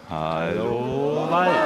Hallo Wald.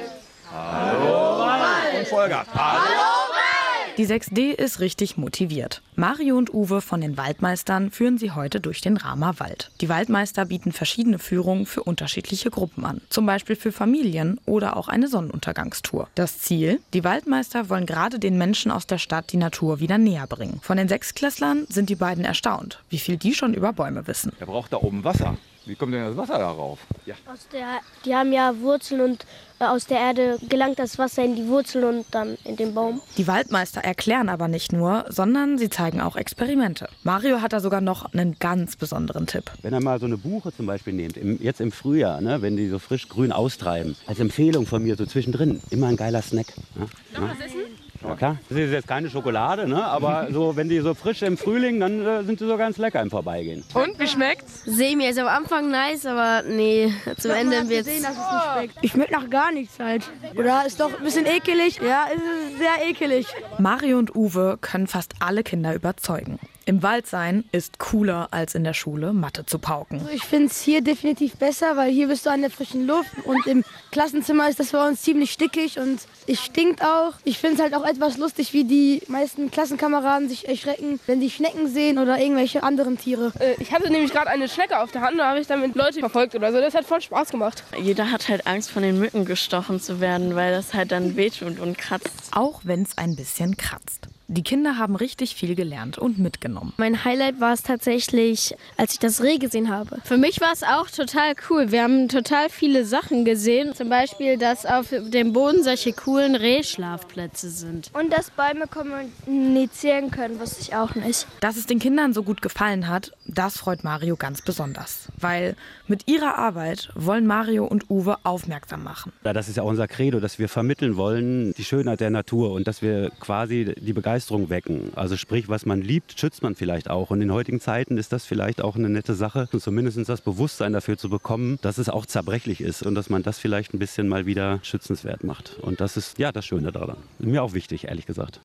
Hallo Wald. Und Vollgas. Hallo. Die 6D ist richtig motiviert. Mario und Uwe von den Waldmeistern führen sie heute durch den Ramer Wald. Die Waldmeister bieten verschiedene Führungen für unterschiedliche Gruppen an. Zum Beispiel für Familien oder auch eine Sonnenuntergangstour. Das Ziel? Die Waldmeister wollen gerade den Menschen aus der Stadt die Natur wieder näher bringen. Von den Sechstklässlern sind die beiden erstaunt, wie viel die schon über Bäume wissen. Er braucht da oben Wasser. Wie kommt denn das Wasser darauf? Ja. Die haben ja Wurzeln und aus der Erde gelangt das Wasser in die Wurzeln und dann in den Baum. Die Waldmeister erklären aber nicht nur, sondern sie zeigen auch Experimente. Mario hat da sogar noch einen ganz besonderen Tipp. Wenn ihr mal so eine Buche zum Beispiel nehmt, jetzt im Frühjahr, ne, wenn die so frisch grün austreiben, als Empfehlung von mir so zwischendrin, immer ein geiler Snack. Noch was essen? Ja klar, das ist jetzt keine Schokolade, ne? Aber so, wenn die so frisch im Frühling, dann sind die so ganz lecker im Vorbeigehen. Und, wie schmeckt's? Semi ist am Anfang nice, aber nee, zum Ende wird's... Ich schmeckt nach gar nichts halt. Oder ist doch ein bisschen ekelig? Ja, ist sehr ekelig. Mario und Uwe können fast alle Kinder überzeugen. Im Wald sein ist cooler, als in der Schule Mathe zu pauken. Ich finde es hier definitiv besser, weil hier bist du an der frischen Luft und im Klassenzimmer ist das bei uns ziemlich stickig und es stinkt auch. Ich finde es halt auch etwas lustig, wie die meisten Klassenkameraden sich erschrecken, wenn sie Schnecken sehen oder irgendwelche anderen Tiere. Ich hatte nämlich gerade eine Schnecke auf der Hand, da habe ich damit Leute verfolgt oder so. Das hat voll Spaß gemacht. Jeder hat halt Angst, von den Mücken gestochen zu werden, weil das halt dann wehtut und kratzt. Auch wenn es ein bisschen kratzt. Die Kinder haben richtig viel gelernt und mitgenommen. Mein Highlight war es tatsächlich, als ich das Reh gesehen habe. Für mich war es auch total cool. Wir haben total viele Sachen gesehen. Zum Beispiel, dass auf dem Boden solche coolen Rehschlafplätze sind. Und dass Bäume kommunizieren können, wusste ich auch nicht. Dass es den Kindern so gut gefallen hat, das freut Mario ganz besonders. Weil mit ihrer Arbeit wollen Mario und Uwe aufmerksam machen. Ja, das ist ja unser Credo, dass wir vermitteln wollen, die Schönheit der Natur und dass wir quasi die Begeisterung wecken. Also sprich, was man liebt, schützt man vielleicht auch. Und in heutigen Zeiten ist das vielleicht auch eine nette Sache, zumindest das Bewusstsein dafür zu bekommen, dass es auch zerbrechlich ist und dass man das vielleicht ein bisschen mal wieder schützenswert macht. Und das ist ja das Schöne daran. Mir auch wichtig, ehrlich gesagt.